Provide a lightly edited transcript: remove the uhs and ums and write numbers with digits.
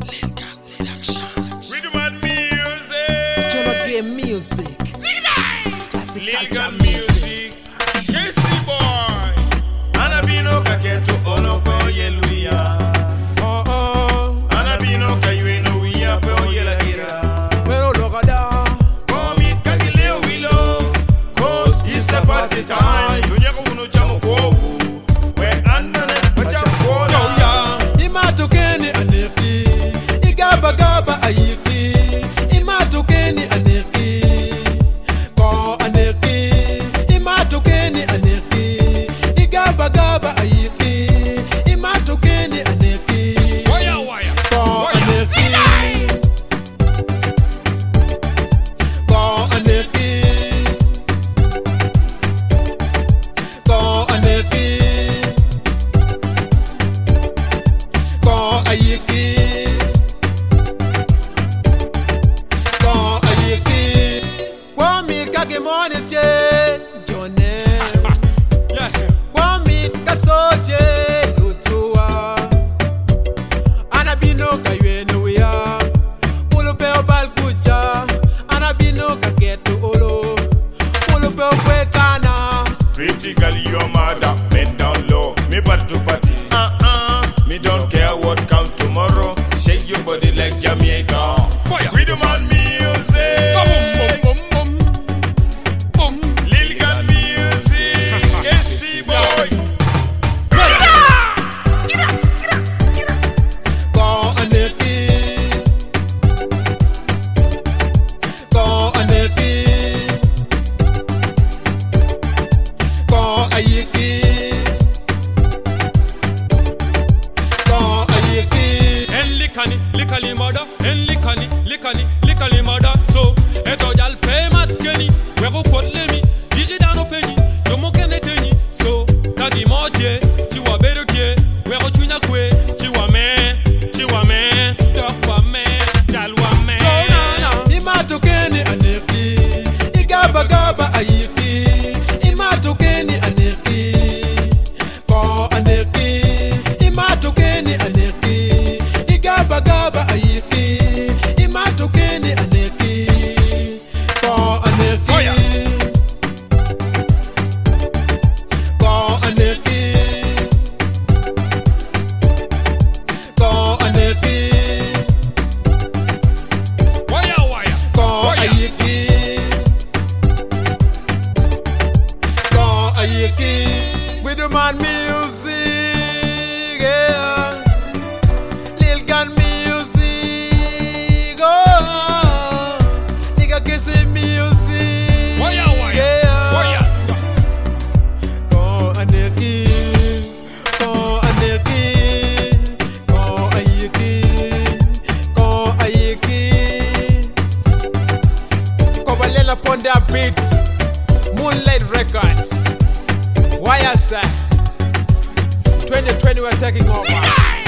Rhythm and music. Jolo game music. Classic culture Legal music. music. KC boy. Anabino kaketo ono pe oyeluya. Oh oh. Anabino kayueno wiya pe oyelagira. Pero logada. Come it kagile wilo. Cause it's a party time. Dunyako uno chamo kwa. We andane bacha kwa. Yo ya. Imatokeni aneki. Igaba gaba ayiki. Imatokeni aneki. Ko aneki. Imatokeni aneki. Igaba gaba ayiki. Imatokeni aneki. Waya waya. Ko aneki. Ko aneki. Ko aneki. Ko ayiki. Ko ayiki. Kwa mir kage monete jone. Yeah. Kwa mir kasoje lutua. Anabino kayeno ya. Ulu pe obal kuja. Anabino kageto olo. Ulu pe obwetana. Pretty girl, your mother, bend down low. Me part to party. Me don't care what comes tomorrow. Shake your body like Jamaica. Fire. Rhythm and music. Legal music. KC boy. Ko aneki. Ko aneki. Ko ayiki. Ko ayiki. En likani mada, en likani mada. So, eto jal pay mat geni, wego kodle mi, digi dano penny, yomo kene teni. So, tagi moje, chiwa bedo kie, wego chunya kwe, chiwa me, dokwa me, dalwa me. Imatokeni aneki. Igaba gaba ayiki. Imatokeni aneki. Ko aneki. Imatokeni aneki. Igaba gaba ayiki. Imatokeni aneki. Ko aneki. Ko aneki. Ko aneki. Waya waya. Ko ayiki. Ko ayiki. With the man music, yeah. Lil Gun music, oh. Nigga kissy music, Waya waya. yeah. Waya. Ko aneki. Ko aneki. Ko ayiki. Ko ayiki. Kobalela Ponda Beats, Moonlight Records. Why I say 2020 we're taking over.